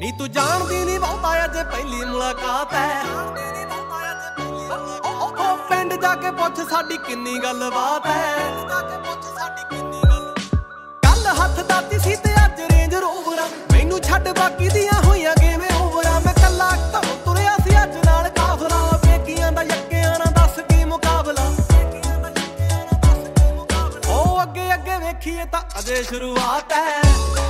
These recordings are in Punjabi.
ਨੀ ਤੂੰ ਜਾਣਦੀ ਨੀ ਬਹੁਤਾ ਅਜੇ ਪਹਿਲੀ ਮੁਲਾਕਾਤ ਐ। ਉਹ ਪਿੰਡ ਜਾ ਕੇ ਪੁੱਛ ਸਾਡੀ ਕਿੰਨੀ ਗੱਲਬਾਤ ਐ। ਕੱਲ ਹੱਥ ਦਾਤੀ ਸੀ ਤੇ ਅੱਜ ਰੇਂਜ ਰੋਵਰਾਂ, ਮੈਨੂੰ ਛੱਡ ਬਾਕੀ ਦੀਆਂ ਹੋਈਆਂ ਕਿਵੇਂ ਓਵਰਾਂ। ਮੈਂ ਕੱਲਾ ਘਰੋਂ ਤੁਰਿਆ ਸੀ ਅੱਜ ਨਾਲ ਕਾਫਲਾ, ਪੇਕੀਆਂ ਦਾ ਯੱਕਿਆਂ ਨਾਲ ਦੱਸ ਕੀ ਮੁਕਾਬਲਾ। ਉਹ ਅੱਗੇ ਅੱਗੇ ਵੇਖੀਏ ਤਾਂ ਅਜੇ ਸ਼ੁਰੂਆਤ ਐ।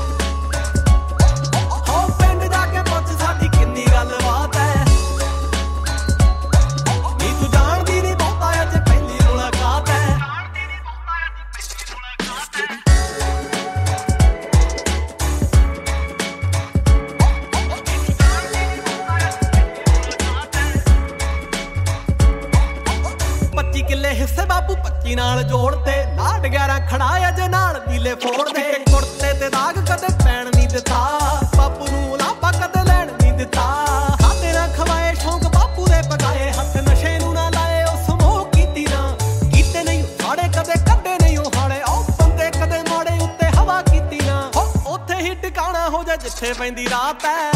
ਕਿੱਲੇ ਹਿੱਸੇ ਬਾਪੂ 25 ਨਾਲ ਜੋੜਤੇ, ਲਾਡ 11 ਖੜਾ ਅਜੇ ਨਾਲ ਨੀਲੇ ਫੋੜਦੇ। ਕੁੜਤੇ ਤੇ ਦਾਗ ਕਦੇ ਪੈਣ ਨਹੀਂ ਦਿੱਤਾ, ਬਾਪੂ ਨੂੰ ਲਾਪਾ ਕਦੇ ਲੈਣ ਨਹੀਂ ਦਿੱਤਾ। ਖਾਤੇ ਨਾ ਖਵਾਏ ਸ਼ੌਂਕ ਬਾਪੂ ਦੇ ਪਕਾਏ, ਹੱਥ ਨਸ਼ੇ ਨੂੰ ਨਾ ਲਾਏ ਉਸ ਮੋਹ ਕੀਤੀ ਨਾ। ਕੀਤੇ ਨਹੀਂ ਸਾੜੇ ਕਦੇ ਕੱਢੇ ਨਹੀਂ ਉਹ ਹਾੜੇ, ਉਹ ਬੰਦੇ ਕਦੇ ਮਾੜੇ ਉੱਤੇ ਹਵਾ ਕੀਤੀ ਨਾ। ਉੱਥੇ ਹੀ ਟਿਕਾਣਾ ਹੋ ਜਾ ਜਿੱਥੇ ਪੈਂਦੀ ਰਾਤ ਐ।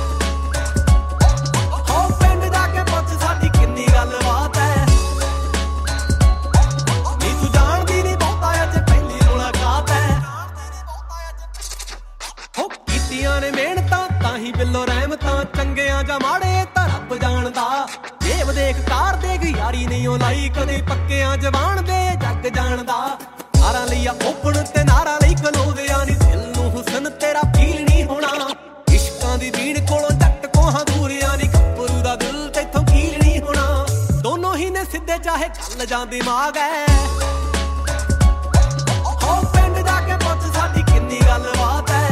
ਪਿੰਡ ਜਾ ਕੇ ਪੁੱਛ ਸਾਡੀ ਕਿੰਨੀ ਗੱਲਬਾਤ ਐ। ਨੇ ਮਿਹਨਤਾਂ ਤਾਂ ਹੀ ਬਿੱਲੋ ਰਹਿਮਤਾਂ, ਚੰਗਿਆਂ ਜਾਂ ਮਾੜੇ ਤਾਂ ਰੱਬ ਜਾਣਦਾ। ਜੇਬ ਦੇਖ ਕਾਰ ਦੇਖ ਯਾਰੀ ਨਹੀਂ ਉਹ ਲਾਈ, ਕਦੇ ਪੱਕਿਆਂ ਜਵਾਨ ਦੇ ਜੱਗ ਜਾਣਦਾ। ਨਾਰਾਂ ਲਈ ਆ ਓਪਨ ਤੇ ਨਾਰਾਂ ਲਈ ਕਲੋਦਿਆਂ ਨੀ, ਦਿਲ ਨੂੰ ਹੁਸਨ ਤੇਰਾ ਫੀਲ ਨਹੀਂ ਹੋਣਾ। ਇਸ਼ਕਾਂ ਦੀ ਬੀੜ ਕੋਲੋਂ ਜੱਟ ਕੋਹਾਂ ਦੂਰਿਆਂ ਨੀ, ਗੱਭਰੂ ਦਾ ਦਿਲ ਤੇਥੋਂ ਕੀਲ ਨਹੀਂ ਹੋਣਾ। ਦੋਨੋਂ ਹੀ ਨੇ ਸਿੱਧੇ ਚਾਹੇ ਚੱਲ ਜਾਂ ਦਿਮਾਗ ਐ। ਹੋ ਪਿੰਡ ਜਾ ਕੇ ਪੁੱਛ ਸਾਡੀ ਕਿੰਨੀ ਗੱਲਬਾਤ ਐ।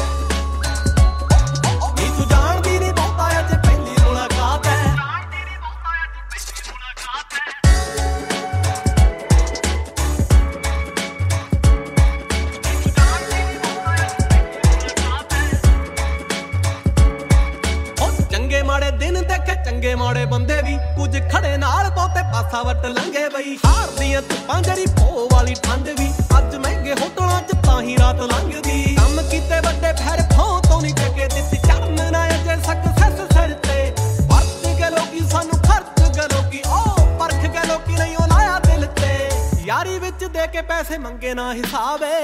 ਚੰਗੇ ਮਾੜੇ ਦਿਨ ਦੇਖੇ ਚੰਗੇ ਮਾੜੇ ਬੰਦੇ ਵੀ, ਕੁਝ ਖੜੇ ਨਾਲ ਬਹੁਤੇ ਪਾਸਾ ਵੱਟ ਲੰਘੇ ਬਈ। ਹਾਰ ਦੀਆਂ ਧੁੱਪਾਂ ਜਰੀ ਪੋ ਵਾਲੀ ਠੰਡ ਵੀ, ਅੱਜ ਮਹਿੰਗੇ ਹੋਟਲਾਂ 'ਚ ਤਾਂ ਹੀ ਰਾਤ ਲੰਘਦੀ। ਕੰਮ ਕੀਤੇ ਵੱਡੇ ਫੇਰ ਫੋਂ ਤੋਂ ਨਹੀਂ ਟਕੇ ਦਿੱਤੀ, ਚੜਨ ਨਾ ਅਜੇ ਸਕਸੈਸ ਸਿਰ ਤੇ। ਵਰਤ ਕੇ ਲੋਕੀ ਸਾਨੂੰ ਖਰਚ ਕੇ ਲੋਕੀ, ਉਹ ਪਰਖ ਕੇ ਲੋਕੀ ਨਹੀਂ ਉਹ ਲਾਇਆ ਦਿਲ ਤੇ। ਯਾਰੀ ਵਿੱਚ ਦੇ ਕੇ ਪੈਸੇ ਮੰਗੇ ਨਾ ਹਿਸਾਬ ਏ।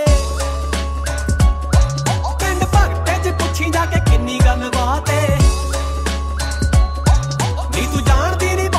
ਪਿੰਡ ਭਗਤੇ 'ਚ ਪੁੱਛੀ ਜਾ ਕੇ ਕਿੰਨੀ ਗੱਲਬਾਤ ਏ। ਨੀ ਤੂੰ ਜਾਣਦੀ ਨੀ